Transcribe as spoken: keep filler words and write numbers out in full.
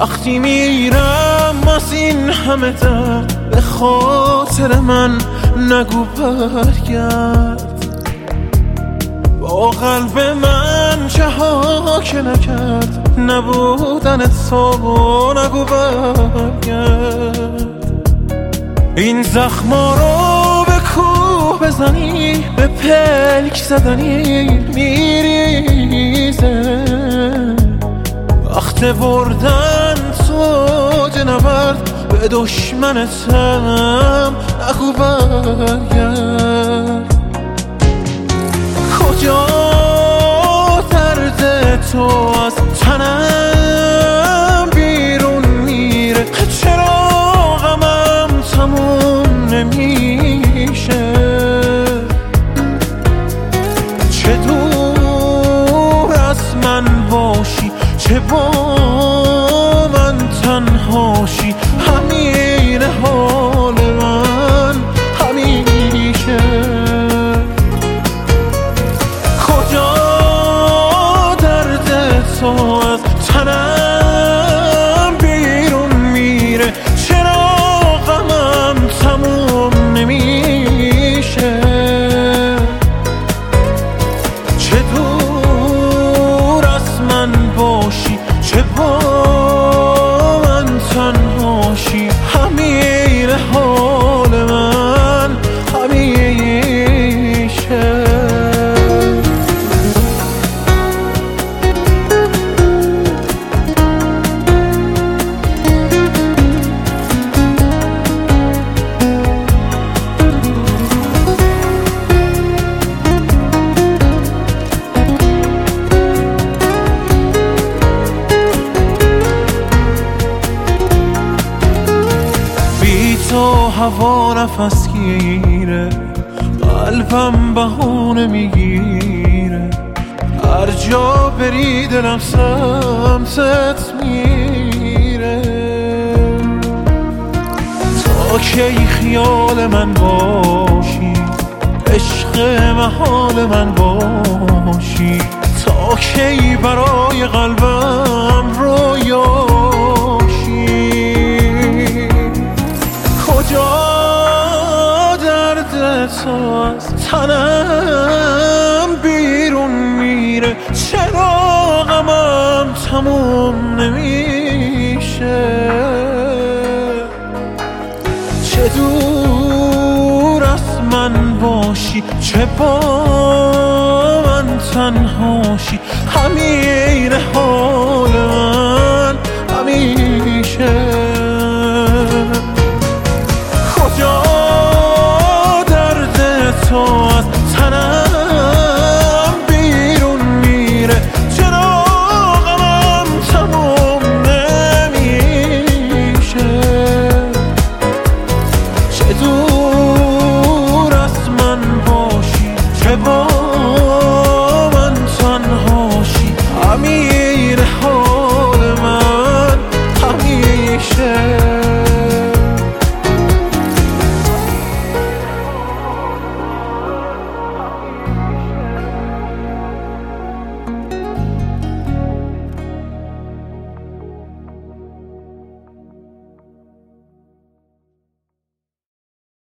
وقتی میرم از این همه درد به خاطر من نگو برگرد. با قلب من چه ها که نکرد نبودن تو نگو برگرد. این زخما رو به کوه بزنی به پلک زدنی میریزه. وقت بردن تو جنورد به دشمنتم نگو برگرد. کجا درد تو از تنم بیرون میره؟ چرا غمم تموم نمیشه؟ چه دور از من باشی چه با من تنهاشی همین حال من همیشه. کجا درد تو از تنم بیرون میره؟ چرا غمم تموم نمیشه؟ چه دور از من باشی چه با من تنهاشی همین حال من همیشه. تو هوا نفس گیره قلبم بهونه میگیره. هر جا بری دلم سمتت میره. تا کی خیال من باشی عشق محال من باشی؟ تا کی برای قلبم رویاشی؟ کجا درد تو از تنم بیرون میره؟ چرا غمم تموم نمیشه؟ چه دور از من باشی چه با من تنهاشی همین حال من همیشه.